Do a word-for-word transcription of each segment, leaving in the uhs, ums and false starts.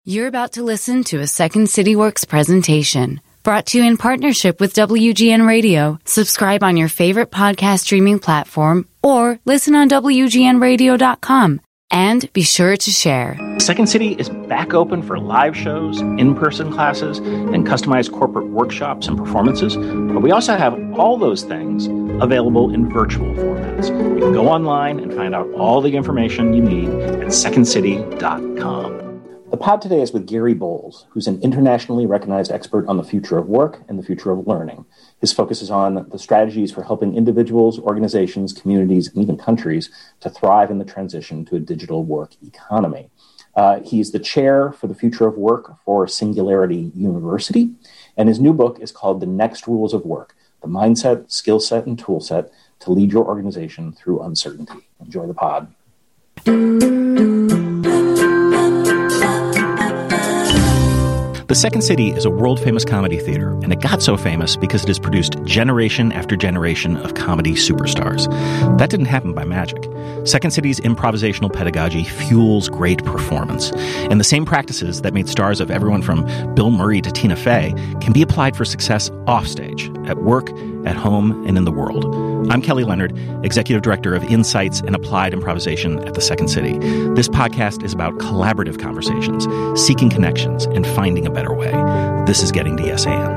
You're about to listen to a Second City Works presentation brought to you in partnership with W G N Radio. Subscribe on your favorite podcast streaming platform or listen on W G N radio dot com. And be sure to share. Second City is back open for live shows, in-person classes, and customized corporate workshops and performances. But we also have all those things available in virtual formats. You can go online and find out all the information you need at second city dot com. The pod today is with Gary Bowles, who's an internationally recognized expert on the future of work and the future of learning. His focus is on the strategies for helping individuals, organizations, communities, and even countries to thrive in the transition to a digital work economy. Uh, he's the chair for the future of work for Singularity University, and his new book is called The Next Rules of Work, the mindset, skill set, and tool set to lead your organization through uncertainty. Enjoy the pod. The Second City is a world-famous comedy theater, and it got so famous because it has produced generation after generation of comedy superstars. That didn't happen by magic. Second City's improvisational pedagogy fuels great performance, and the same practices that made stars of everyone from Bill Murray to Tina Fey can be applied for success offstage, at work, at home, and in the world. I'm Kelly Leonard, Executive Director of Insights and Applied Improvisation at the Second City. This podcast is about collaborative conversations, seeking connections, and finding a better way. This is Getting to Yes And.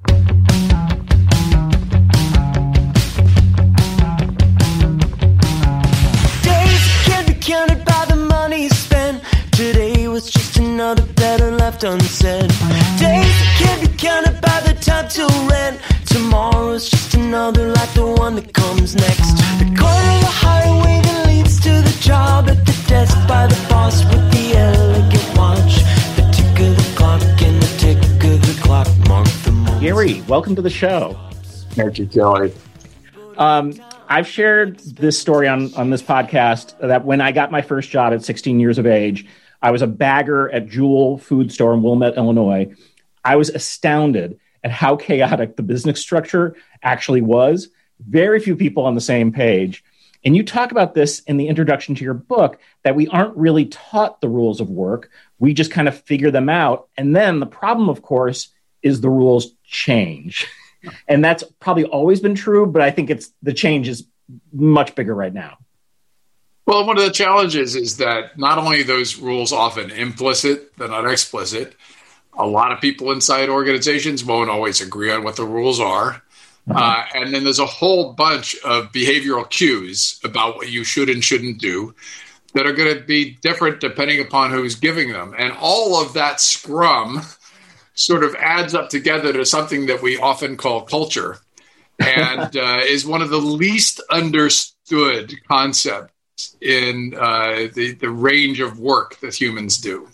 Days can't be counted by the money spent. Today was just another letter left unsaid. Days can't be counted by the time to rent. Tomorrow's just another like the one that comes next. The corner of the highway that leads to the job, at the desk by the boss with the elegant watch. The tick of the clock and the tick of the clock mark the moment. Gary, welcome to the show. Thank you, Kelly. Um, I've shared this story on, on this podcast that when I got my first job at sixteen years of age, I was a bagger at Jewel Food Store in Wilmette, Illinois. I was astounded at how chaotic the business structure actually was. Very few people on the same page. And you talk about this in the introduction to your book, that we aren't really taught the rules of work. We just kind of figure them out. And then the problem, of course, is the rules change. And that's probably always been true, but I think it's the change is much bigger right now. Well, one of the challenges is that not only are those rules often implicit, they're not explicit. A lot of people inside organizations won't always agree on what the rules are. Uh-huh. Uh, and then there's a whole bunch of behavioral cues about what you should and shouldn't do that are going to be different depending upon who's giving them. And all of that scrum sort of adds up together to something that we often call culture, and uh, is one of the least understood concepts in uh, the, the range of work that humans do.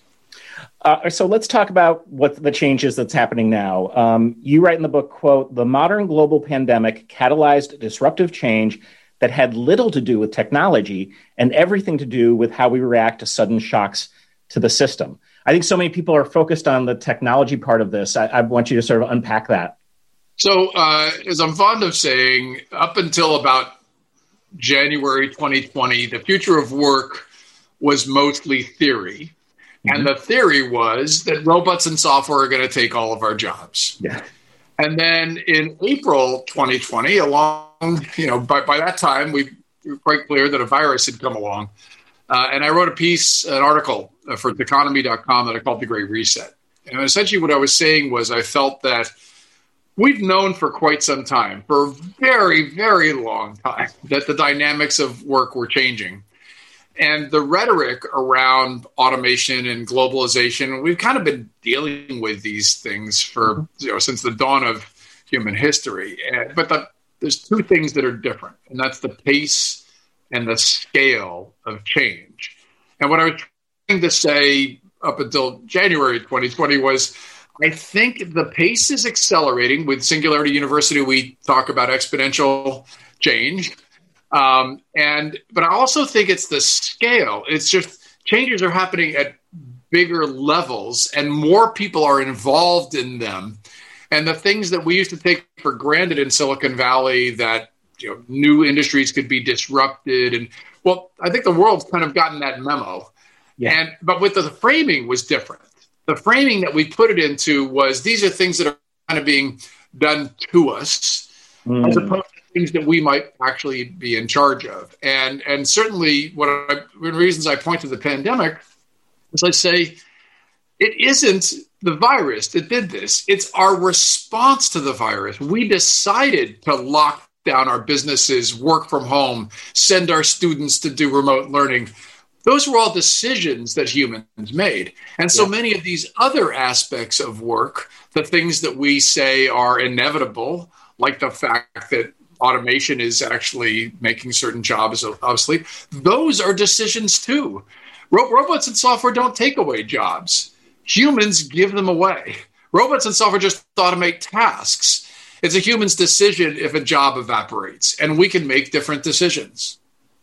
Uh, so let's talk about what the changes that's happening now. Um, you write in the book, quote, "The modern global pandemic catalyzed disruptive change that had little to do with technology and everything to do with how we react to sudden shocks to the system." I think so many people are focused on the technology part of this. I, I want you to sort of unpack that. So uh, as I'm fond of saying, up until about January twenty twenty, the future of work was mostly theory. Mm-hmm. And the theory was that robots and software are going to take all of our jobs. Yeah. And then in April twenty twenty, along, you know, by, by that time, we were quite clear that a virus had come along. Uh, and I wrote a piece, an article uh, for Techonomy dot com that I called The Great Reset. And essentially what I was saying was I felt that we've known for quite some time, for a very, very long time, that the dynamics of work were changing. And the rhetoric around automation and globalization, we've kind of been dealing with these things for, you know, since the dawn of human history. And, but the, there's two things that are different, and that's the pace and the scale of change. And what I was trying to say up until January twenty twenty was, I think the pace is accelerating. With Singularity University, we talk about exponential change. Um, and but I also think it's the scale. It's just changes are happening at bigger levels and more people are involved in them. And the things that we used to take for granted in Silicon Valley, that, you know, new industries could be disrupted. And well, I think the world's kind of gotten that memo. Yeah. And but with the, the framing was different. The framing that we put it into was these are things that are kind of being done to us, mm. as opposed to things that we might actually be in charge of. And and certainly what I, one of the reasons I point to the pandemic is I say it isn't the virus that did this. It's our response to the virus. We decided to lock down our businesses, work from home, send our students to do remote learning. Those were all decisions that humans made. And so yeah. many of these other aspects of work, the things that we say are inevitable, like the fact that automation is actually making certain jobs obsolete, those are decisions too. Ro- robots and software don't take away jobs. Humans give them away. Robots and software just automate tasks. It's a human's decision if a job evaporates, and we can make different decisions.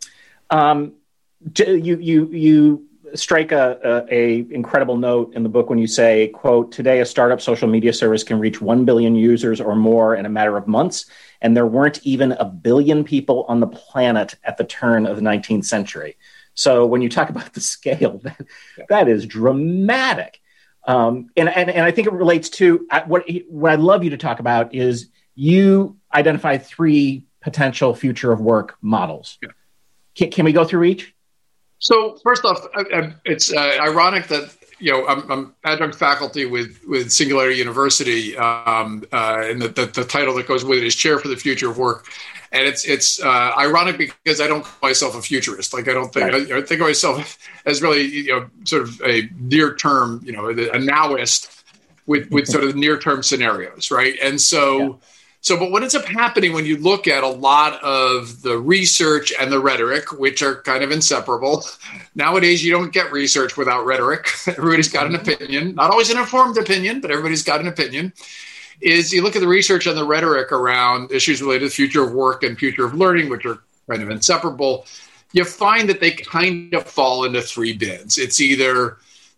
Um, you you you strike a, a, a incredible note in the book when you say, quote, today a startup social media service can reach one billion users or more in a matter of months, and there weren't even a billion people on the planet at the turn of the nineteenth century. So when you talk about the scale, that, that is dramatic. Um, and, and, and I think it relates to uh, what, what I'd love you to talk about is you identify three potential future of work models. Yeah. Can, can we go through each? So first off, I, I, it's uh, ironic that, you know, I'm, I'm adjunct faculty with, with Singularity University, um, uh, and the, the, the title that goes with it is Chair for the Future of Work. And it's it's uh, ironic because I don't call myself a futurist. Like I don't think right. I, I think of myself as really, you know, sort of a near term, you know, a nowist with with sort of near term scenarios, right? And so, yeah. so, but what ends up happening when you look at a lot of the research and the rhetoric, which are kind of inseparable nowadays, you don't get research without rhetoric. Everybody's got an opinion, not always an informed opinion, but everybody's got an opinion. Is you look at the research and the rhetoric around issues related to the future of work and future of learning, which are kind of inseparable, you find that they kind of fall into three bins. It's either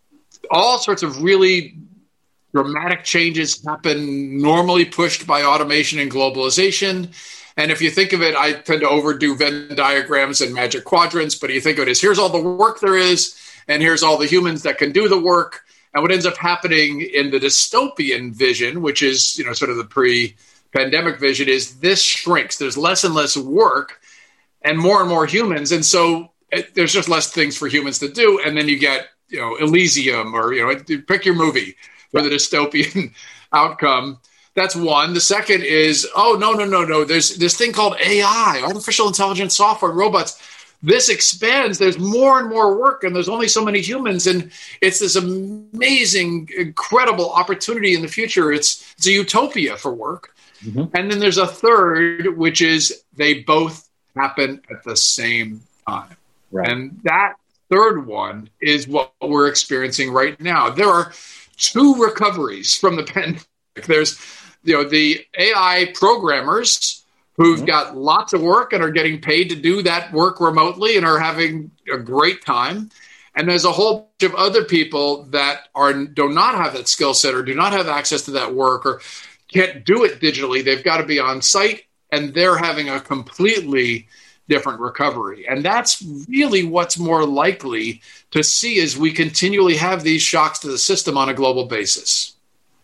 all sorts of really dramatic changes happen normally pushed by automation and globalization. And if you think of it, I tend to overdo Venn diagrams and magic quadrants, but you think of it as here's all the work there is, and here's all the humans that can do the work. And what ends up happening in the dystopian vision, which is, you know, sort of the pre-pandemic vision, is this shrinks. There's less and less work and more and more humans. And so it, there's just less things for humans to do. And then you get, you know, Elysium or, you know, pick your movie for the dystopian outcome. That's one. The second is, oh, no, no, no, no. There's this thing called A I, artificial intelligence software and robots. This expands. There's more and more work, and there's only so many humans, and it's this amazing, incredible opportunity in the future. It's it's a utopia for work. Mm-hmm. And then there's a third, which is they both happen at the same time. Right. And that third one is what we're experiencing right now. There are two recoveries from the pandemic. There's, you know, the A I programmers who've mm-hmm. got lots of work and are getting paid to do that work remotely and are having a great time. And there's a whole bunch of other people that are do not have that skill set or do not have access to that work or can't do it digitally. They've got to be on site, and they're having a completely different recovery. And that's really what's more likely to see as we continually have these shocks to the system on a global basis.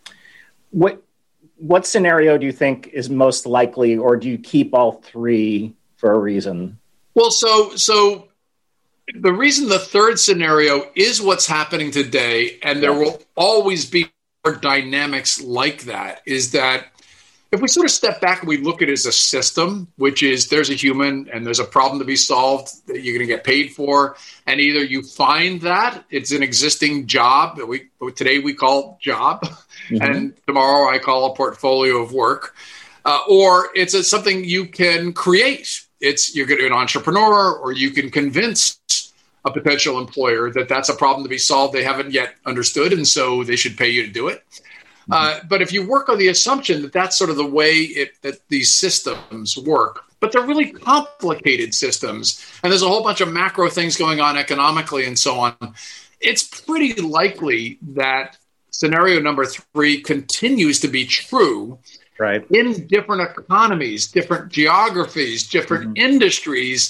What What scenario do you think is most likely, or do you keep all three for a reason? Well, so so the reason the third scenario is what's happening today, and there will always be more dynamics like that, is that if we sort of step back and we look at it as a system, which is there's a human and there's a problem to be solved that you're going to get paid for, and either you find that it's an existing job that we today we call job, mm-hmm. and tomorrow I call a portfolio of work, uh, or it's a, something you can create. It's you're going to be an entrepreneur, or you can convince a potential employer that that's a problem to be solved they haven't yet understood, and so they should pay you to do it. Uh, but if you work on the assumption that that's sort of the way it, that these systems work, but they're really complicated systems, and there's a whole bunch of macro things going on economically and so on, it's pretty likely that scenario number three continues to be true right. in different economies, different geographies, different mm-hmm. industries.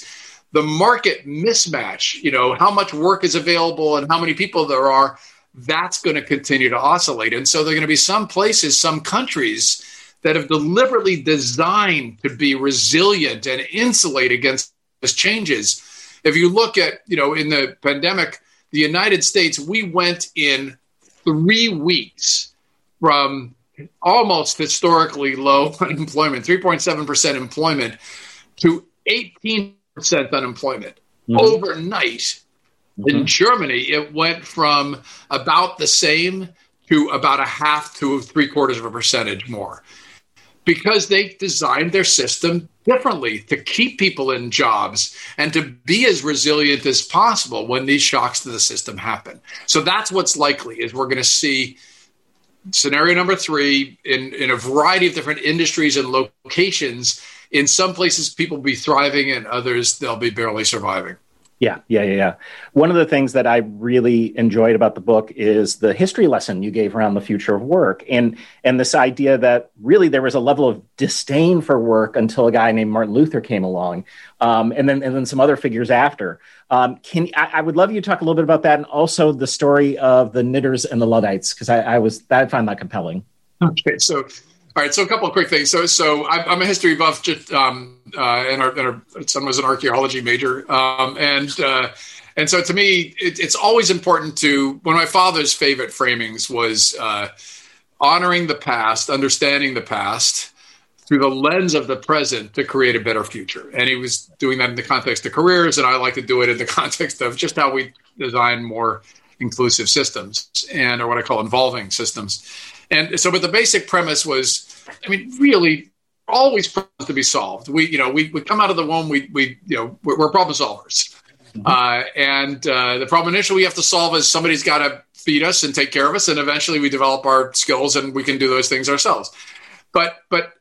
the market mismatch, you know, how much work is available and how many people there are, that's going to continue to oscillate. And so there are going to be some places, some countries that have deliberately designed to be resilient and insulate against these changes. If you look at, you know, in the pandemic, the United States, we went in three weeks from almost historically low unemployment, three point seven percent employment, to eighteen percent unemployment. Mm-hmm. Overnight. Mm-hmm. In Germany, it went from about the same to about a half to three quarters of a percentage more, because they designed their system differently to keep people in jobs and to be as resilient as possible when these shocks to the system happen. So that's what's likely, is we're going to see scenario number three in, in a variety of different industries and locations. In some places, people will be thriving, and others, they'll be barely surviving. Yeah, yeah, yeah, yeah. One of the things that I really enjoyed about the book is the history lesson you gave around the future of work, and and this idea that really there was a level of disdain for work until a guy named Martin Luther came along, um, and then and then some other figures after. Um, can I, I would love you to talk a little bit about that, and also the story of the knitters and the Luddites, because I, I was that I find that compelling. Okay, so. All right, so a couple of quick things. So, so I'm a history buff, just, um, uh, and, our, and our son was an archaeology major, um, and uh, and so to me, it, it's always important to. One of my father's favorite framings was uh, honoring the past, understanding the past through the lens of the present to create a better future. And he was doing that in the context of careers, and I like to do it in the context of just how we design more inclusive systems, and or what I call involving systems. And so, but the basic premise was, I mean, really always problems to be solved. We, you know, we, we come out of the womb, we, we, you know, we're, we're problem solvers. Mm-hmm. Uh, and uh, the problem initially we have to solve is somebody's got to feed us and take care of us. And eventually we develop our skills and we can do those things ourselves. But, but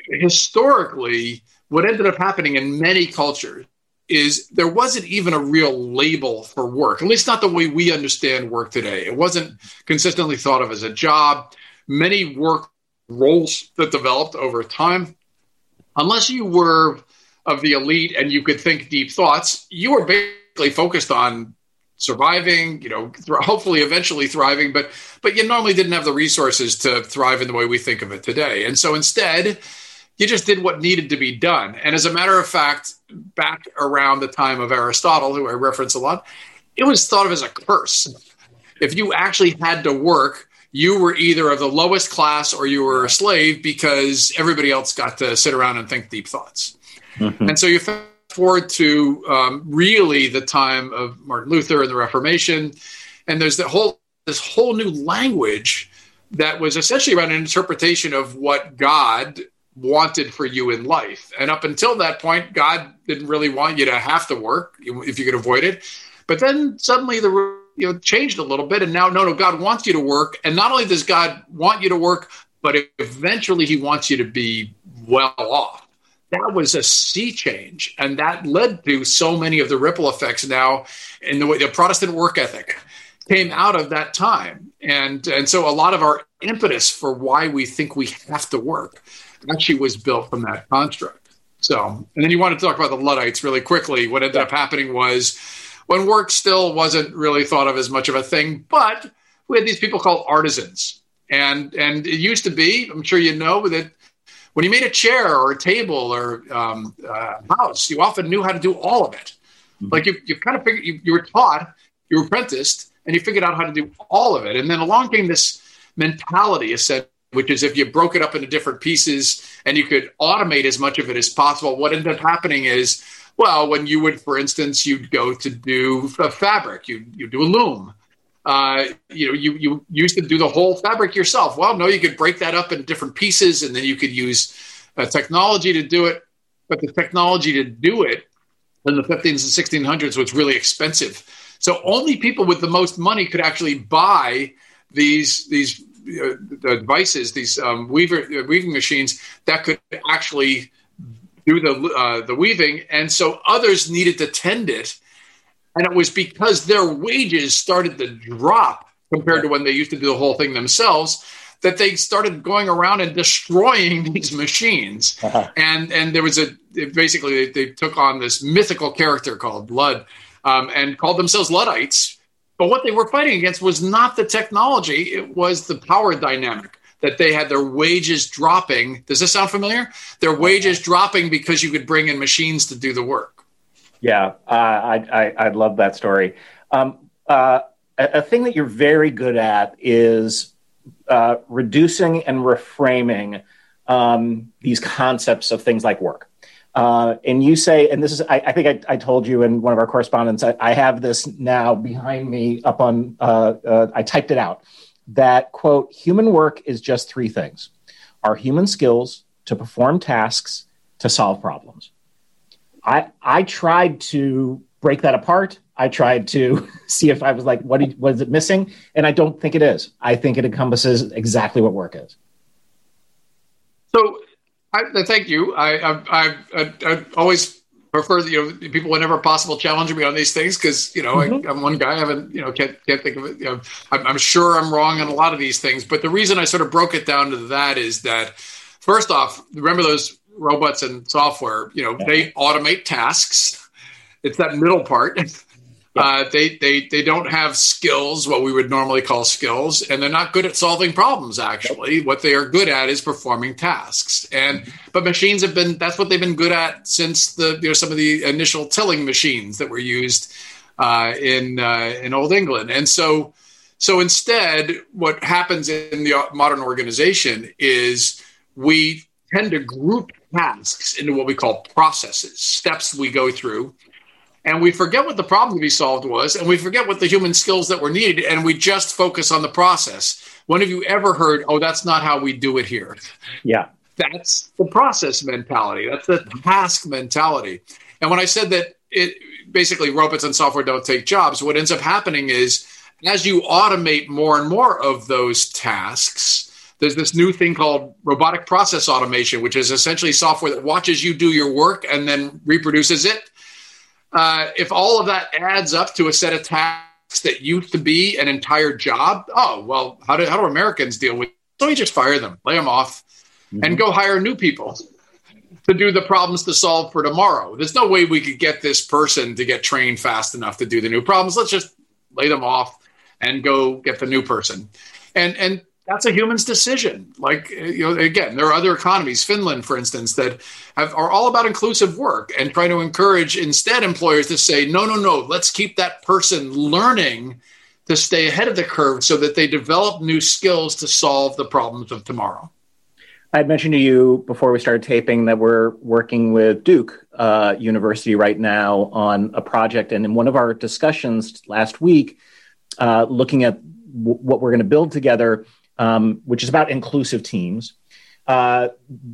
historically, what ended up happening in many cultures is there wasn't even a real label for work, at least not the way we understand work today. It wasn't consistently thought of as a job. Many work roles that developed over time, unless you were of the elite and you could think deep thoughts, you were basically focused on surviving, you know, th- hopefully eventually thriving, but but you normally didn't have the resources to thrive in the way we think of it today. And so instead, you just did what needed to be done. And as a matter of fact, back around the time of Aristotle, who I reference a lot, it was thought of as a curse. If you actually had to work, you were either of the lowest class or you were a slave, because everybody else got to sit around and think deep thoughts. Mm-hmm. And so you fast forward to um, really the time of Martin Luther and the Reformation, and there's the whole this whole new language that was essentially around an interpretation of what God wanted for you in life. And up until that point, God didn't really want you to have to work if you could avoid it. But then suddenly the you know, changed a little bit. And now, no, no, God wants you to work. And not only does God want you to work, but eventually he wants you to be well off. That was a sea change. And that led to so many of the ripple effects now in the way the Protestant work ethic came out of that time. And, and so a lot of our impetus for why we think we have to work actually was built from that construct. So, and then you want to talk about the Luddites really quickly. What ended up happening was, when work still wasn't really thought of as much of a thing, but we had these people called artisans. And and it used to be, I'm sure you know, that when you made a chair or a table or um, a house, you often knew how to do all of it. Mm-hmm. Like you, you kind of figured, you, you were taught, you were apprenticed, and you figured out how to do all of it. And then along came this mentality, which is if you broke it up into different pieces and you could automate as much of it as possible, what ended up happening is, well, when you would, for instance, you'd go to do a fabric, you you do a loom. Uh, you know, you you used to do the whole fabric yourself. Well, no, you could break that up into different pieces, and then you could use uh, technology to do it. But the technology to do it in the fifteens and sixteen hundreds was really expensive. So only people with the most money could actually buy these these uh, devices, these um, weaver, uh, weaving machines that could actually do the uh, the weaving, and so others needed to tend it, and it was because their wages started to drop compared to when they used to do the whole thing themselves that they started going around and destroying these machines. Uh-huh. And and there was a, basically they, they took on this mythical character called Ludd um, and called themselves Luddites. But what they were fighting against was not the technology, it was the power dynamic, that they had their wages dropping. Does this sound familiar? Their wages dropping because you could bring in machines to do the work. Yeah, uh, I, I, I love that story. Um, uh, a, a thing that you're very good at is uh, reducing and reframing um, these concepts of things like work. Uh, and you say, and this is, I, I think I, I told you in one of our correspondence, I, I have this now behind me up on, uh, uh, I typed it out, that, quote, human work is just three things: our human skills to perform tasks, to solve problems. I I tried to break that apart. I tried to see if I was like, what did, was it missing? And I don't think it is. I think it encompasses exactly what work is. So I, thank you. I, I, I, I, I always prefer, you know, people whenever possible challenge me on these things because, you know, mm-hmm. I, I'm one guy. I haven't, you know, can't, can't think of it. You know, I'm, I'm sure I'm wrong on a lot of these things. But the reason I sort of broke it down to that is that, first off, remember those robots and software, you know, yeah. they automate tasks. It's that middle part. Yeah. Uh, they, they, they don't have skills, what we would normally call skills, and they're not good at solving problems, actually. Yep. What they are good at is performing tasks. And mm-hmm. But machines have been, that's what they've been good at since the, you know, some of the initial tilling machines that were used uh, in uh, in Old England. And so, so instead, what happens in the modern organization is we tend to group tasks into what we call processes, steps we go through. And we forget what the problem to be solved was, and we forget what the human skills that were needed, and we just focus on the process. When have you ever heard, oh, that's not how we do it here? Yeah. That's the process mentality. That's the task mentality. And when I said that it basically robots and software don't take jobs, what ends up happening is as you automate more and more of those tasks, there's this new thing called robotic process automation, which is essentially software that watches you do your work and then reproduces it. Uh, if all of that adds up to a set of tasks that used to be an entire job, oh, well, how do, how do Americans deal with it? So we just fire them, lay them off, mm-hmm. and go hire new people to do the problems to solve for tomorrow. There's no way we could get this person to get trained fast enough to do the new problems. Let's just lay them off and go get the new person. And and that's a human's decision. Like, you know, again, there are other economies, Finland, for instance, that have, are all about inclusive work and trying to encourage instead employers to say, no, no, no, let's keep that person learning to stay ahead of the curve so that they develop new skills to solve the problems of tomorrow. I had mentioned to you before we started taping that we're working with Duke uh, University right now on a project. And in one of our discussions last week, uh, looking at w- what we're going to build together, Um, which is about inclusive teams. Uh,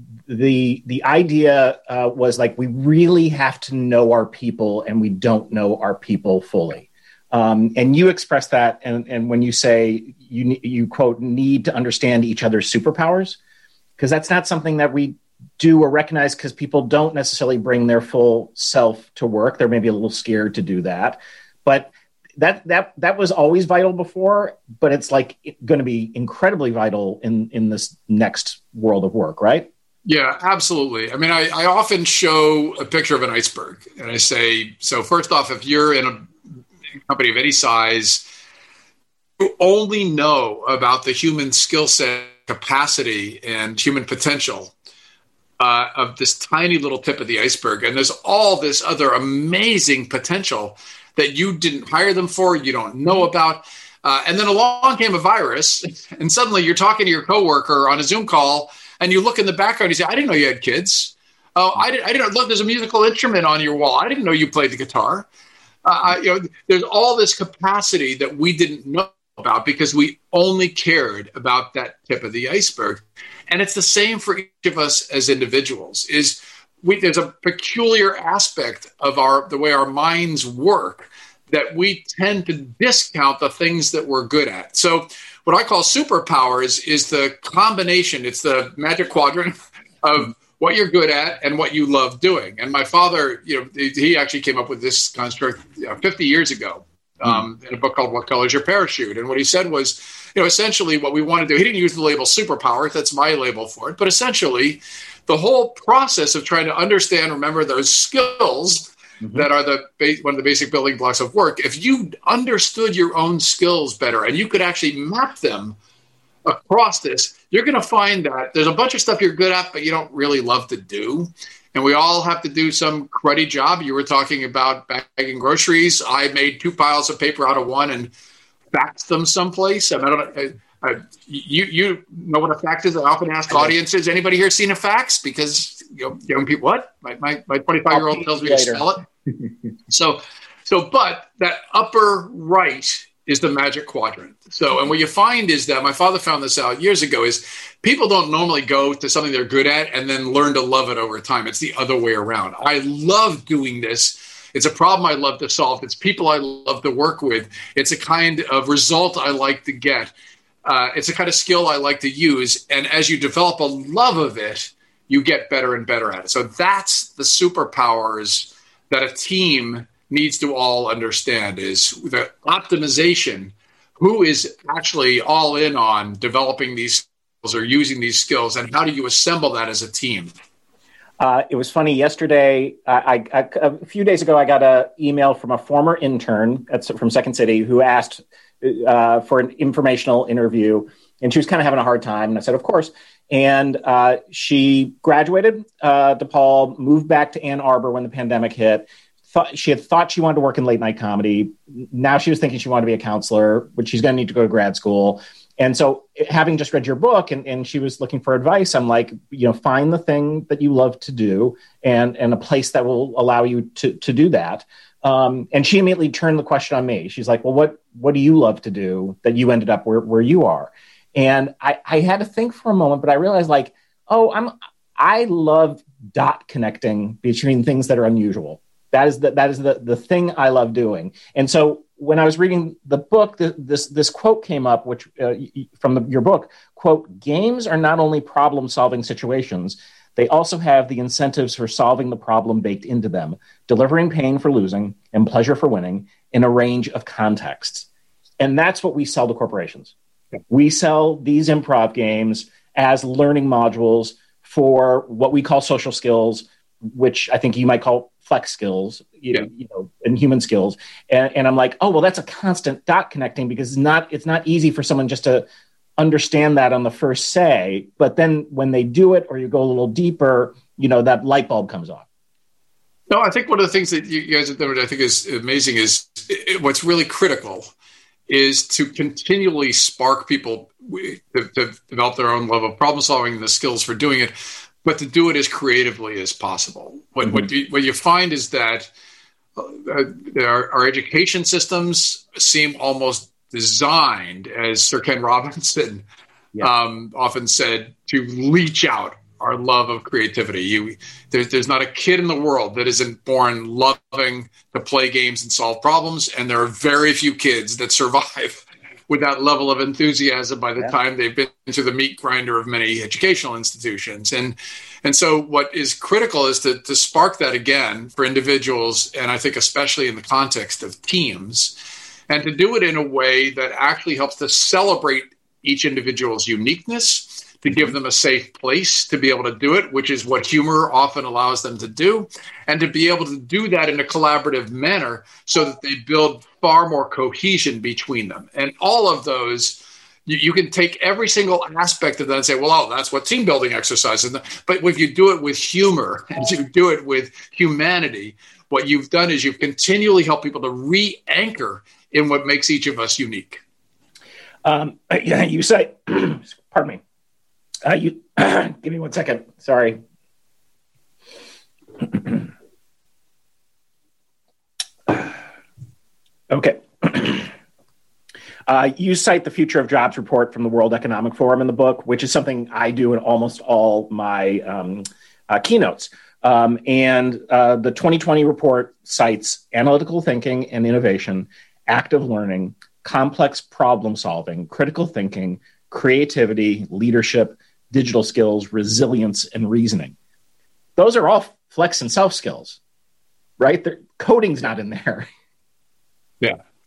the the idea uh, was like, we really have to know our people, and we don't know our people fully. Um, and you express that, and, and when you say you you quote need to understand each other's superpowers, because that's not something that we do or recognize, because people don't necessarily bring their full self to work. They're maybe a little scared to do that, but That that that was always vital before, but it's like going to be incredibly vital in, in this next world of work, right? Yeah, absolutely. I mean, I, I often show a picture of an iceberg, and I say, so first off, if you're in a company of any size, you only know about the human skill set, capacity, and human potential uh, of this tiny little tip of the iceberg, and there's all this other amazing potential that you didn't hire them for, you don't know about. Uh, and then along came a virus, and suddenly you're talking to your coworker on a Zoom call, and you look in the background, you say, I didn't know you had kids. Oh, I didn't, I didn't look, there's a musical instrument on your wall. I didn't know you played the guitar. Uh, you know, there's all this capacity that we didn't know about because we only cared about that tip of the iceberg. And it's the same for each of us as individuals, is We, there's a peculiar aspect of our the way our minds work that we tend to discount the things that we're good at. So what I call superpowers is the combination. It's the magic quadrant of what you're good at and what you love doing. And my father, you know, he actually came up with this construct you know, fifty years ago. um, mm. in a book called What Color is Your Parachute? And what he said was, you know, essentially what we want to do, he didn't use the label superpower, that's my label for it, but essentially the whole process of trying to understand, remember those skills mm-hmm. that are the ba- one of the basic building blocks of work. If you understood your own skills better and you could actually map them across this, you're going to find that there's a bunch of stuff you're good at, but you don't really love to do. And we all have to do some cruddy job. You were talking about bagging groceries. I made two piles of paper out of one and faxed them someplace. I, mean, I don't know. I, you you know what a fax is? I often ask audiences, anybody here seen a fax? Because you know, young people, what? My my my twenty-five-year-old tells me to spell it. so, so, but that upper right is the magic quadrant. So, and what you find is that my father found this out years ago is people don't normally go to something they're good at and then learn to love it over time. It's the other way around. I love doing this. It's a problem I love to solve. It's people I love to work with. It's a kind of result I like to get. Uh, it's a kind of skill I like to use. And as you develop a love of it, you get better and better at it. So that's the superpowers that a team needs to all understand, is the optimization. Who is actually all in on developing these skills or using these skills, and how do you assemble that as a team? Uh, it was funny. Yesterday, I, I, a few days ago, I got an email from a former intern at, from Second City who asked uh, for an informational interview, and she was kind of having a hard time. And I said, of course. And uh, she graduated uh, DePaul, moved back to Ann Arbor when the pandemic hit. Thought, she had thought she wanted to work in late night comedy. Now she was thinking she wanted to be a counselor, but she's going to need to go to grad school. And so having just read your book and, and she was looking for advice, I'm like, you know, find the thing that you love to do and, and a place that will allow you to, to do that. Um, and she immediately turned the question on me. She's like, well, what, what do you love to do that you ended up where, where you are? And I, I had to think for a moment, but I realized like, oh, I'm, I love dot connecting between things that are unusual. That is the, that is the, the thing I love doing. And so when I was reading the book, the, this this quote came up, which uh, from the, your book, quote, games are not only problem-solving situations, they also have the incentives for solving the problem baked into them, delivering pain for losing and pleasure for winning in a range of contexts. And that's what we sell to corporations. We sell these improv games as learning modules for what we call social skills, which I think you might call flex skills, you, yeah. you know, and human skills. And, and I'm like, oh, well, that's a constant dot connecting because it's not, it's not easy for someone just to understand that on the first say, but then when they do it or you go a little deeper, you know, that light bulb comes on. No, I think one of the things that you guys have done, I think is amazing, is it, what's really critical is to continually spark people to, to develop their own love of problem solving and the skills for doing it, but to do it as creatively as possible. What, mm-hmm. what, you, what you find is that uh, our, our education systems seem almost designed, as Sir Ken Robinson yeah. um, often said, to leach out our love of creativity. You, there, there's not a kid in the world that isn't born loving to play games and solve problems, and there are very few kids that survive with that level of enthusiasm by the yeah. time they've been into the meat grinder of many educational institutions. And and so what is critical is to, to spark that again for individuals, and I think especially in the context of teams, and to do it in a way that actually helps to celebrate each individual's uniqueness, to give them a safe place to be able to do it, which is what humor often allows them to do, and to be able to do that in a collaborative manner so that they build far more cohesion between them. And all of those, you, you can take every single aspect of that and say, well, oh, that's what team building exercises. But if you do it with humor and you do it with humanity, what you've done is you've continually helped people to re-anchor in what makes each of us unique. Um, yeah, you say, pardon me. Uh, you give me one second. Sorry. Okay. uh, you cite the Future of Jobs report from the World Economic Forum in the book, which is something I do in almost all my um, uh, keynotes. Um, and uh, the twenty twenty report cites analytical thinking and innovation, active learning, complex problem solving, critical thinking, creativity, leadership, digital skills, resilience, and reasoning. Those are all flex and self skills, right? They're, coding's not in there. Yeah.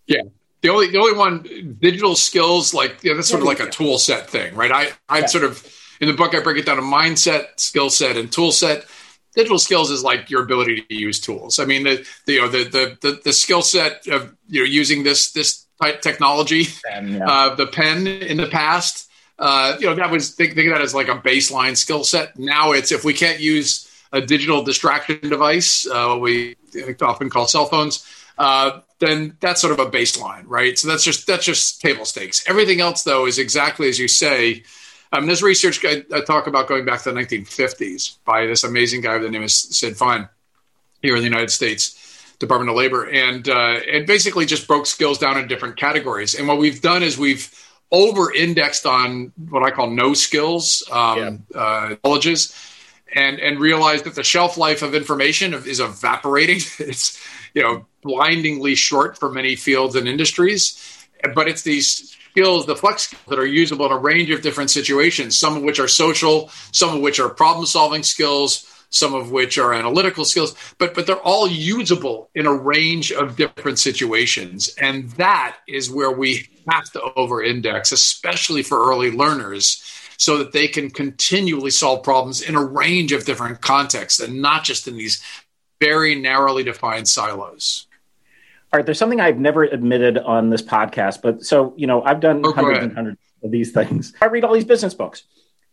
Yeah. The only the only one, digital skills, like, yeah, that's sort of like a tool set thing, right? I, I yeah. sort of, in the book, I break it down to mindset, skill set, and tool set. Digital skills is like your ability to use tools. I mean, the, the you know the the the, the skill set of, you know, using this this type technology, pen, yeah. uh, the pen in the past, uh, you know, that was think, think of that as like a baseline skill set. Now it's, if we can't use a digital distraction device, uh, we often call cell phones, uh, then that's sort of a baseline, right? So that's just that's just table stakes. Everything else, though, is exactly as you say. Um, there's research I, I talk about going back to the nineteen fifties by this amazing guy with the name of Sid Fine here in the United States Department of Labor, and uh, it basically just broke skills down in different categories. And what we've done is we've over-indexed on what I call no skills um, yeah. uh, colleges, and and realized that the shelf life of information is evaporating. It's, you know, blindingly short for many fields and industries, but it's these skills, the flex skills, that are usable in a range of different situations, some of which are social, some of which are problem-solving skills, some of which are analytical skills, but but they're all usable in a range of different situations. And that is where we have to over-index, especially for early learners, so that they can continually solve problems in a range of different contexts and not just in these very narrowly defined silos. All right, there's something I've never admitted on this podcast, but so, you know, I've done oh, hundreds and hundreds of these things. I read all these business books.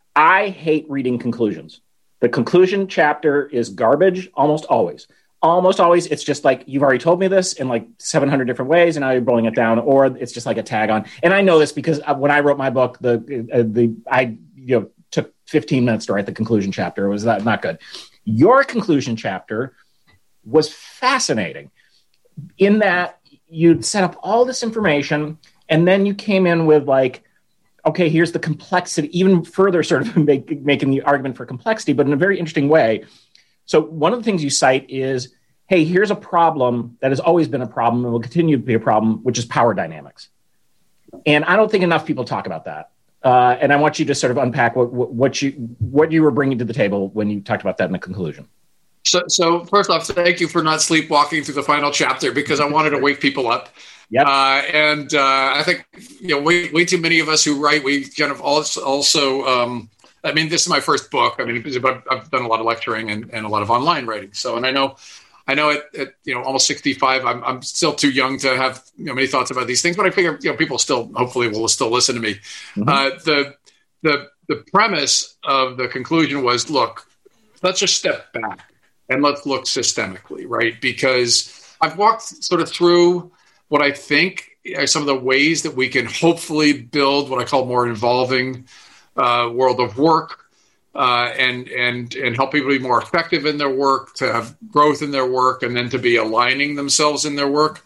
I hate reading conclusions. The conclusion chapter is garbage almost always. Almost always, it's just like, you've already told me this in like seven hundred different ways, and now you're rolling it down, or it's just like a tag on. And I know this because when I wrote my book, the uh, the I you know took fifteen minutes to write the conclusion chapter. It was not, not good. Your conclusion chapter was fascinating in that you'd set up all this information, and then you came in with like, okay, here's the complexity, even further sort of make, making the argument for complexity, but in a very interesting way. So one of the things you cite is, hey, here's a problem that has always been a problem and will continue to be a problem, which is power dynamics. And I don't think enough people talk about that. Uh, and I want you to sort of unpack what, what you what you were bringing to the table when you talked about that in the conclusion. So, so first off, thank you for not sleepwalking through the final chapter, because I wanted to wake people up. Yep. Uh, and uh, I think, you know, way, way too many of us who write, we kind of also, also um, I mean, this is my first book. I mean, I've done a lot of lecturing and, and a lot of online writing. So, and I know, I know at, at you know, almost sixty-five, I'm, I'm still too young to have, you know, many thoughts about these things, but I figure, you know, people still, hopefully will still listen to me. Mm-hmm. Uh, the, the, the premise of the conclusion was, look, let's just step back and let's look systemically, right? Because I've walked sort of through what I think are some of the ways that we can hopefully build what I call more involving uh, world of work, uh, and and and help people be more effective in their work, to have growth in their work, and then to be aligning themselves in their work.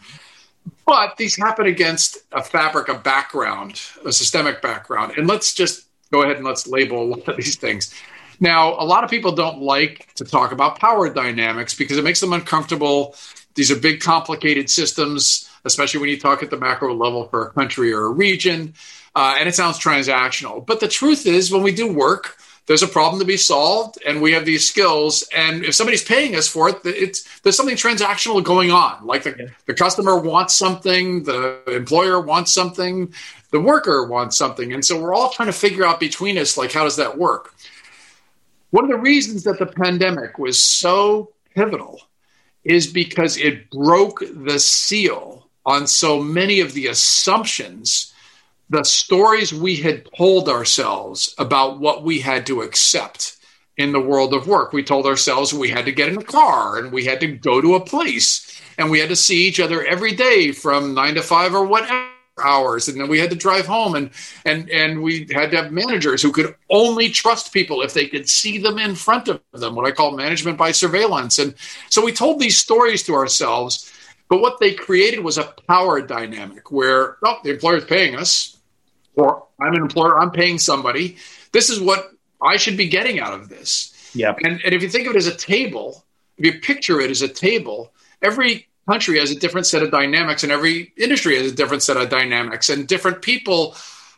But these happen against a fabric, a background, a systemic background. And let's just go ahead and let's label a lot of these things. Now, a lot of people don't like to talk about power dynamics because it makes them uncomfortable. These are big, complicated systems, especially when you talk at the macro level for a country or a region, uh, and it sounds transactional. But the truth is, when we do work, there's a problem to be solved, and we have these skills. And if somebody's paying us for it, it's, there's something transactional going on. Like the, the customer wants something, the employer wants something, the worker wants something. And so we're all trying to figure out between us, like, how does that work? One of the reasons that the pandemic was so pivotal is because it broke the seal on so many of the assumptions, the stories we had told ourselves about what we had to accept in the world of work. We told ourselves we had to get in a car, and we had to go to a place, and we had to see each other every day from nine to five or whatever hours, and then we had to drive home, and and and we had to have managers who could only trust people if they could see them in front of them, what I call management by surveillance. And so we told these stories to ourselves, but what they created was a power dynamic where, oh, the employer's paying us, or I'm an employer, I'm paying somebody. This is what I should be getting out of this. Yeah. And, and if you think of it as a table, if you picture it as a table, every country has a different set of dynamics, and every industry has a different set of dynamics, and different people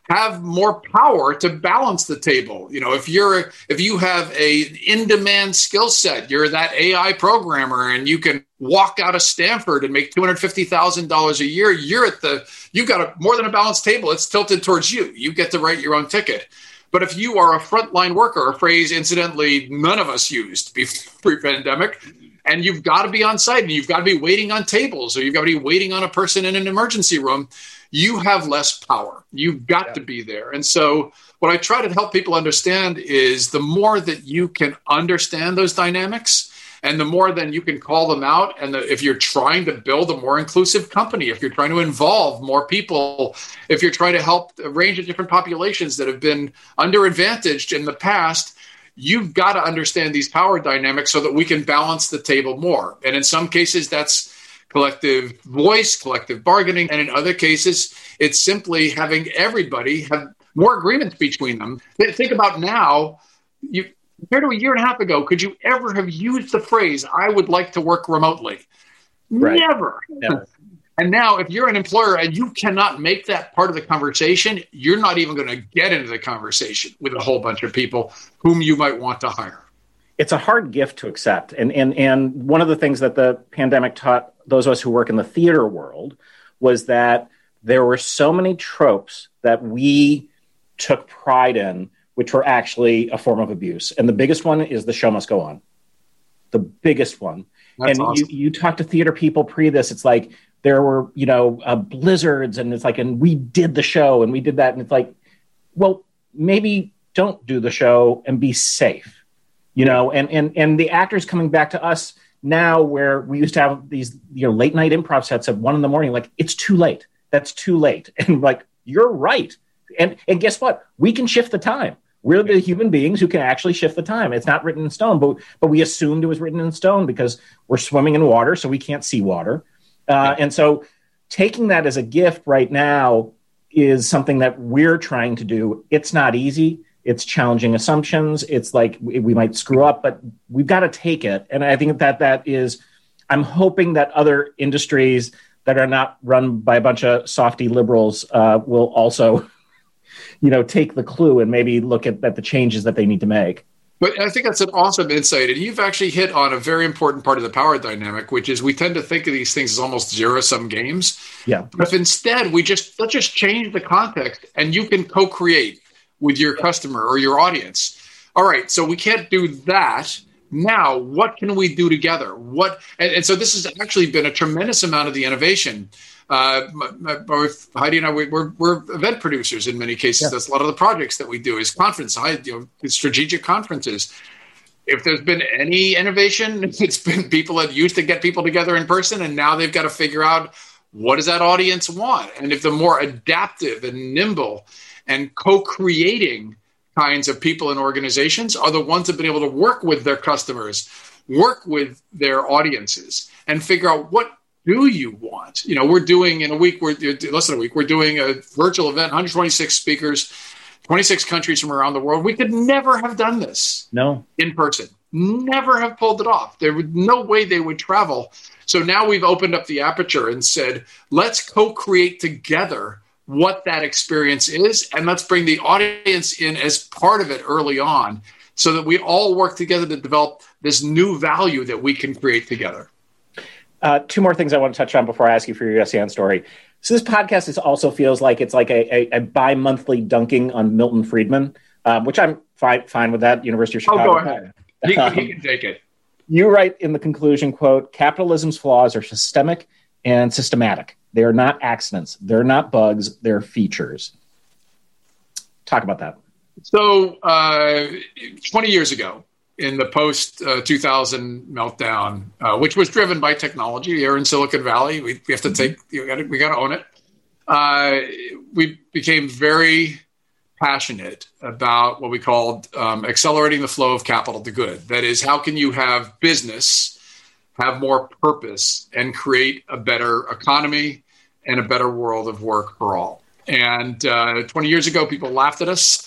have more power to balance the table. You know, if you're if you have a in-demand skill set, you're that A I programmer, and you can walk out of Stanford and make two hundred fifty thousand dollars a year. You're at the you've got a more than a balanced table. It's tilted towards you. You get to write your own ticket. But if you are a frontline worker, a phrase incidentally none of us used pre-pandemic, and you've got to be on site and you've got to be waiting on tables, or you've got to be waiting on a person in an emergency room, you have less power. You've got yeah. to be there. And so what I try to help people understand is the more that you can understand those dynamics, and the more then you can call them out. And the, if you're trying to build a more inclusive company, if you're trying to involve more people, if you're trying to help a range of different populations that have been underadvantaged in the past, you've got to understand these power dynamics so that we can balance the table more. And in some cases, that's collective voice, collective bargaining. And in other cases, it's simply having everybody have more agreements between them. Think about now, you compared to a year and a half ago, could you ever have used the phrase, I would like to work remotely? Right. Never. Never. And now if you're an employer and you cannot make that part of the conversation, you're not even going to get into the conversation with a whole bunch of people whom you might want to hire. It's a hard gift to accept. And, and, and one of the things that the pandemic taught those of us who work in the theater world was that there were so many tropes that we took pride in, which were actually a form of abuse. And the biggest one is the show must go on. The biggest one. That's and awesome. you, you talk to theater people pre this, it's like there were, you know, uh, blizzards, and it's like, and we did the show and we did that. And it's like, well, maybe don't do the show and be safe, you know, and, and, and the actors coming back to us now, where we used to have these, you know, late night improv sets at one in the morning, like, it's too late. That's too late. And like, you're right. And, and guess what? We can shift the time. We're the human beings who can actually shift the time. It's not written in stone, but but we assumed it was written in stone because we're swimming in water, so we can't see water. Uh, and so taking that as a gift right now is something that we're trying to do. It's not easy. It's challenging assumptions. It's like we, we might screw up, but we've got to take it. And I think that that is, I'm hoping that other industries that are not run by a bunch of softy liberals uh, will also you know, take the clue and maybe look at, at the changes that they need to make. But I think that's an awesome insight. And you've actually hit on a very important part of the power dynamic, which is we tend to think of these things as almost zero-sum games. Yeah. But if instead we just, let's just change the context and you can co-create with your customer or your audience. All right, so we can't do that. Now, what can we do together? What? And, and so this has actually been a tremendous amount of the innovation. Uh, my, my, my, Heidi and I, we, we're, we're event producers in many cases. Yeah. That's a lot of the projects that we do is conference, you know, strategic conferences. If there's been any innovation, it's been people that used to get people together in person, and now they've got to figure out what does that audience want. And if the more adaptive and nimble and co-creating kinds of people and organizations are the ones that have been able to work with their customers, work with their audiences, and figure out what do you want? You know, we're doing in a week, we're less than a week, we're doing a virtual event, one hundred twenty-six speakers, twenty-six countries from around the world. We could never have done this no. in person, never have pulled it off. There was no way they would travel. So now we've opened up the aperture and said, let's co-create together what that experience is, and let's bring the audience in as part of it early on so that we all work together to develop this new value that we can create together. Uh, two more things I want to touch on before I ask you for your S E N story. So this podcast is also feels like it's like a, a, a bi-monthly dunking on Milton Friedman, um, which I'm fine, fine with that, University of Chicago. Oh, go ahead. He, he can take it. You write in the conclusion, quote, capitalism's flaws are systemic and systematic. They are not accidents. They're not bugs. They're features. Talk about that. So uh, twenty years ago, in the post uh, two thousand meltdown, uh, which was driven by technology here in Silicon Valley, we, we have to take, you gotta, we got to own it. Uh, we became very passionate about what we called um, accelerating the flow of capital to good. That is, how can you have business have more purpose and create a better economy and a better world of work for all? And uh, twenty years ago, people laughed at us.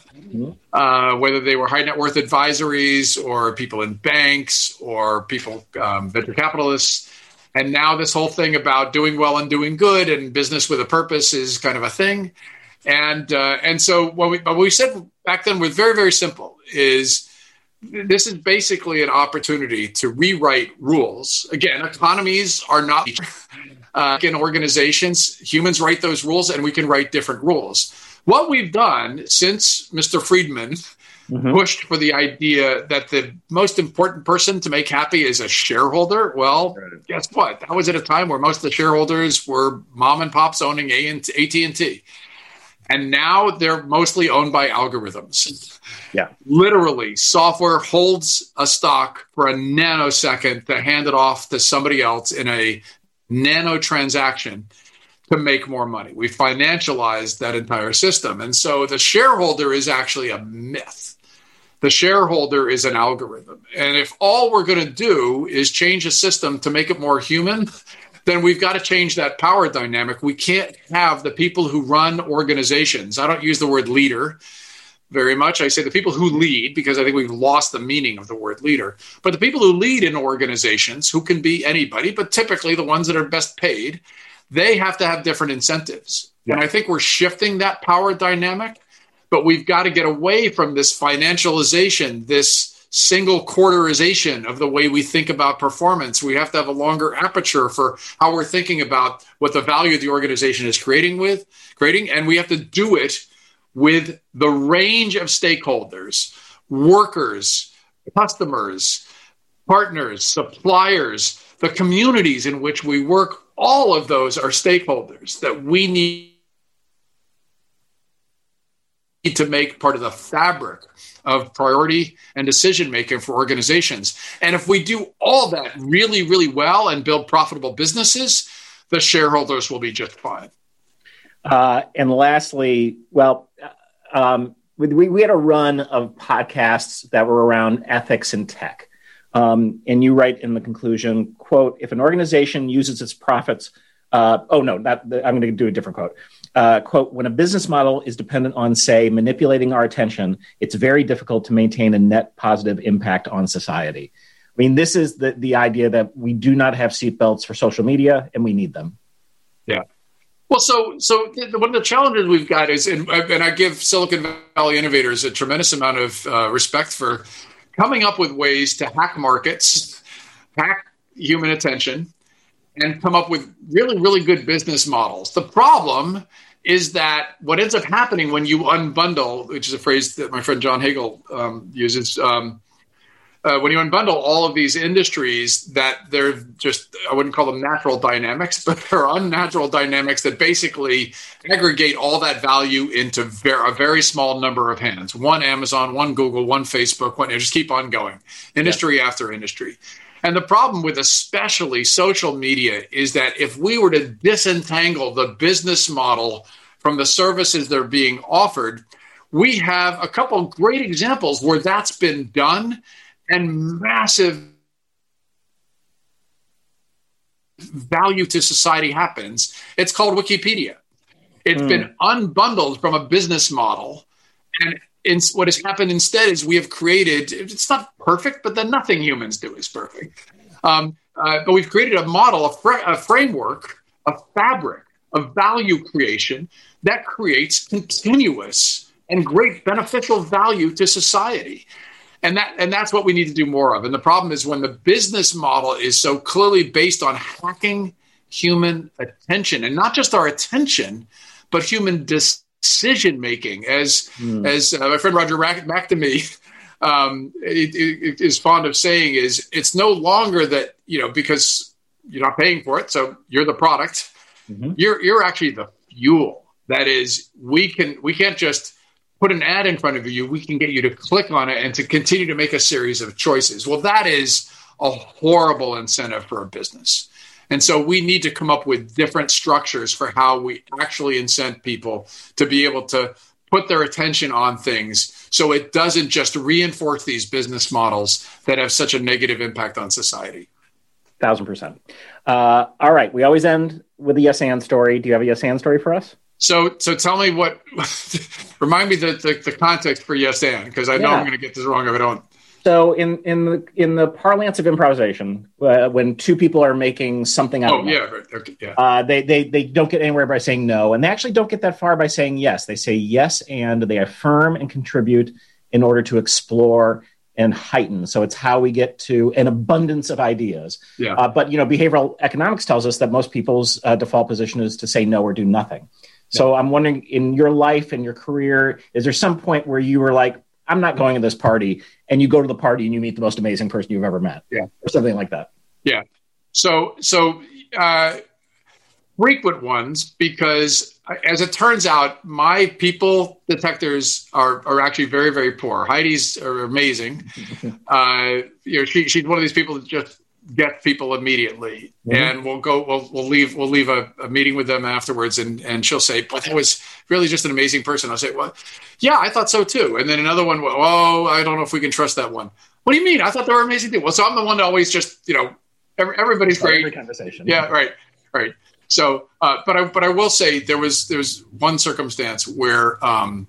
uh, whether they were high net worth advisories or people in banks or people, um, venture capitalists. And now this whole thing about doing well and doing good and business with a purpose is kind of a thing. And uh, and so what we, what we said back then was very, very simple, is this is basically an opportunity to rewrite rules. Again, economies are not uh, in organizations. Humans write those rules, and we can write different rules. What we've done since Mister Friedman mm-hmm. pushed for the idea that the most important person to make happy is a shareholder, well, right. guess what? That was at a time where most of the shareholders were mom and pops owning A T and T. And now they're mostly owned by algorithms. Yeah. Literally, software holds a stock for a nanosecond to hand it off to somebody else in a nano transaction to make more money. We financialized that entire system. And so the shareholder is actually a myth. The shareholder is an algorithm. And if all we're going to do is change a system to make it more human, then we've got to change that power dynamic. We can't have the people who run organizations. I don't use the word leader very much. I say the people who lead, because I think we've lost the meaning of the word leader. But the people who lead in organizations, who can be anybody, but typically the ones that are best paid, they have to have different incentives. Yeah. And I think we're shifting that power dynamic, but we've got to get away from this financialization, this single quarterization of the way we think about performance. We have to have a longer aperture for how we're thinking about what the value the organization is creating with creating. And we have to do it with the range of stakeholders, workers, customers, partners, suppliers, the communities in which we work. All of those are stakeholders that we need to make part of the fabric of priority and decision-making for organizations. And if we do all that really, really well and build profitable businesses, the shareholders will be just fine. Uh, and lastly, well, um, we, we had a run of podcasts that were around ethics in tech. Um, and you write in the conclusion, quote, if an organization uses its profits, uh, oh, no, not, I'm going to do a different quote. Uh, quote, when a business model is dependent on, say, manipulating our attention, it's very difficult to maintain a net positive impact on society. I mean, this is the, the idea that we do not have seatbelts for social media, and we need them. Yeah. Well, so so one of the challenges we've got is, and, and I give Silicon Valley innovators a tremendous amount of uh, respect for coming up with ways to hack markets, hack human attention, and come up with really, really good business models. The problem is that what ends up happening when you unbundle, which is a phrase that my friend John Hagel um, uses, um, uh, when you unbundle all of these industries, that they're just, I wouldn't call them natural dynamics, but they're unnatural dynamics that basically aggregate all that value into ver- a very small number of hands. One Amazon, one Google, one Facebook, one, just keep on going, industry yeah. after industry. And the problem with especially social media is that if we were to disentangle the business model from the services that are being offered, we have a couple of great examples where that's been done and massive value to society happens. It's called Wikipedia. It's mm. been unbundled from a business model. And in, what has happened instead is we have created, it's not perfect, but then nothing humans do is perfect. Um, uh, but we've created a model, a, fr- a framework, a fabric of value creation that creates continuous and great beneficial value to society. And that and that's what we need to do more of. And the problem is when the business model is so clearly based on hacking human attention, and not just our attention, but human decision making. As mm. as uh, my friend Roger McNamee um, it, it, is fond of saying, is it's no longer that, you know, because you're not paying for it, so you're the product. Mm-hmm. You're you're actually the fuel. That is, we can we can't just put an ad in front of you, we can get you to click on it and to continue to make a series of choices. Well, that is a horrible incentive for a business. And so we need to come up with different structures for how we actually incent people to be able to put their attention on things so it doesn't just reinforce these business models that have such a negative impact on society. Thousand percent. Uh, all right. We always end with a yes and story. Do you have a yes and story for us? So, so tell me what. Remind me the, the the context for yes and, because I know yeah. I'm going to get this wrong if I don't. So in in the in the parlance of improvisation, uh, when two people are making something out oh, of yeah, right. Okay, yeah. Uh, they they they don't get anywhere by saying no, and they actually don't get that far by saying yes. They say yes, and they affirm and contribute in order to explore and heighten. So it's how we get to an abundance of ideas. Yeah. Uh, but you know, behavioral economics tells us that most people's uh, default position is to say no or do nothing. So yeah. I'm wondering, in your life and your career, is there some point where you were like, I'm not going to this party, and you go to the party and you meet the most amazing person you've ever met, yeah, or something like that? Yeah. So, so uh, frequent ones, because as it turns out, my people detectors are are actually very, very poor. Heidi's are amazing. uh, you know, she she's one of these people that just get people immediately, mm-hmm. and we'll go, we'll we'll leave we'll leave a, a meeting with them afterwards, and and she'll say, "But that was really just an amazing person." I'll say, "Well, yeah, I thought so too." And then another one, "Oh, I don't know if we can trust that one." What do you mean? I thought they were amazing people. Well, so I'm the one that always just, you know, every, everybody's great. Every conversation. Yeah, right, right. So, uh, but I but I will say there was there was one circumstance where um,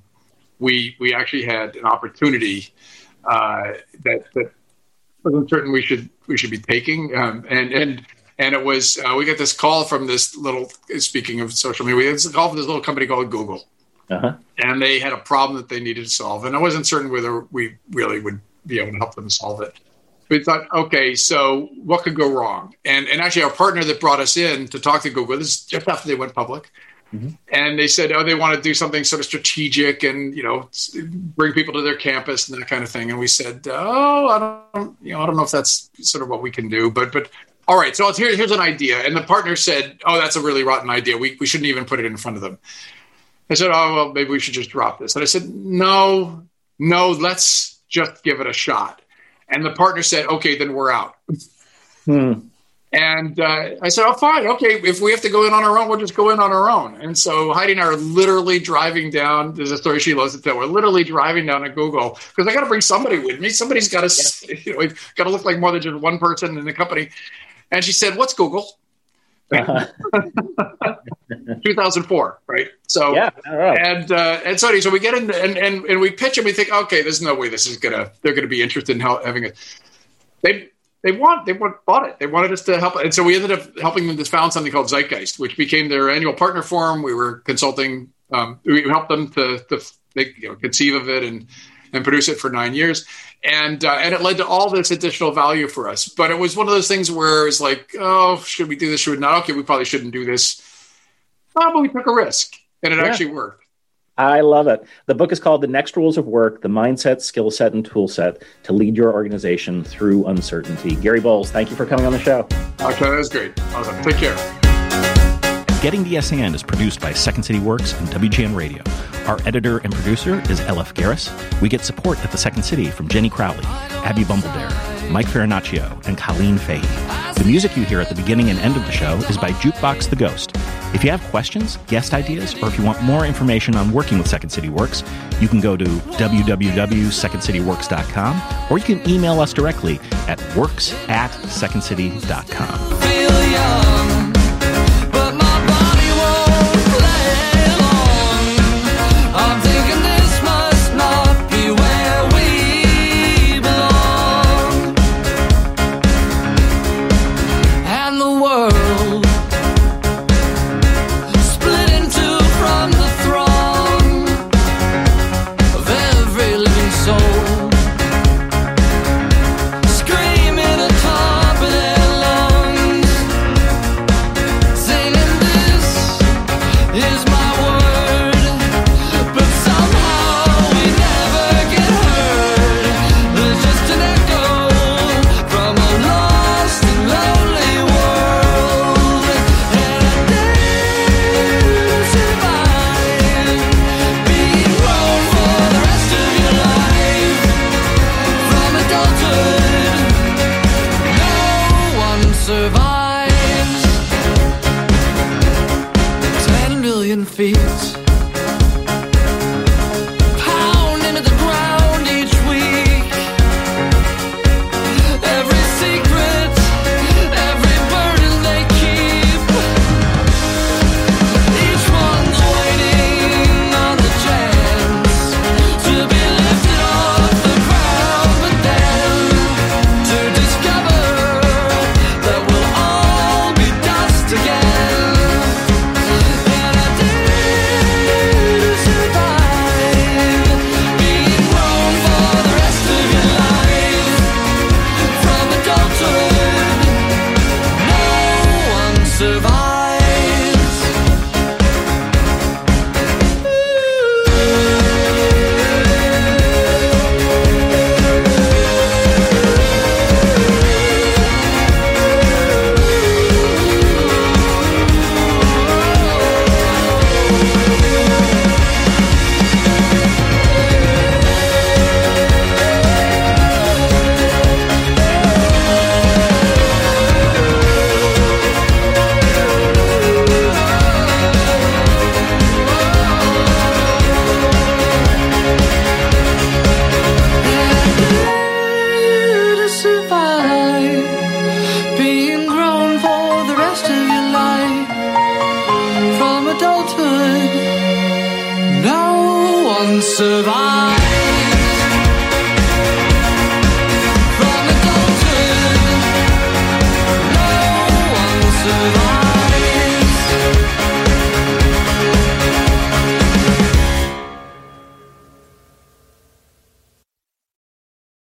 we we actually had an opportunity uh, that that wasn't certain we should we should be taking, um, and and and it was uh, we got this call from this little, speaking of social media, we had this call from this little company called Google, uh-huh. and they had a problem that they needed to solve, and I wasn't certain whether we really would be able to help them solve it. We thought, okay, so what could go wrong? And and actually, our partner that brought us in to talk to Google, this is just after they went public, mm-hmm. and they said, oh, they want to do something sort of strategic and, you know, bring people to their campus and that kind of thing. And we said, oh, I don't, you know, I don't know if that's sort of what we can do, but but all right, so here, here's an idea. And the partner said, oh, that's a really rotten idea. We we shouldn't even put it in front of them. I said, oh, well, maybe we should just drop this. And I said, no, no, let's just give it a shot. And the partner said, okay, then we're out. Hmm. And uh, I said, oh, fine. Okay, if we have to go in on our own, we'll just go in on our own. And so Heidi and I are literally driving down. There's a story she loves to tell. We're literally driving down to Google because I got to bring somebody with me. Somebody's got to, yeah. you know, got to look like more than just one person in the company. And she said, what's Google? Uh-huh. two thousand four, right? So, yeah, right. and uh, and so, so we get in and, and and we pitch and we think, okay, there's no way this is gonna they're gonna be interested in how, having it. They they want they want bought it. They wanted us to help, and so we ended up helping them to found something called Zeitgeist, which became their annual partner forum. We were consulting, um, we helped them to to they, you know, conceive of it and and produce it for nine years. And uh, and it led to all this additional value for us. But it was one of those things where it's like, oh, should we do this? Should we not? Okay, we probably shouldn't do this. Oh, but we took a risk, and it yeah. actually worked. I love it. The book is called The Next Rules of Work, the Mindset, Skill Set, and Tool Set to Lead Your Organization Through Uncertainty. Gary Bowles, thank you for coming on the show. Okay, that was great. Awesome. Take care. Getting the S A N is produced by Second City Works and W G N Radio. Our editor and producer is L F Garris. We get support at the Second City from Jenny Crowley, Abby Bumbledare, Mike Farinaccio, and Colleen Fahey. The music you hear at the beginning and end of the show is by Jukebox the Ghost. If you have questions, guest ideas, or if you want more information on working with Second City Works, you can go to w w w dot second city works dot com, or you can email us directly at works at second city dot com. Feel young, but my body won't play along. I'm thinking this must not be where we belong. And the world split into from the throng of every living soul, screaming at the top of their lungs. won't survive.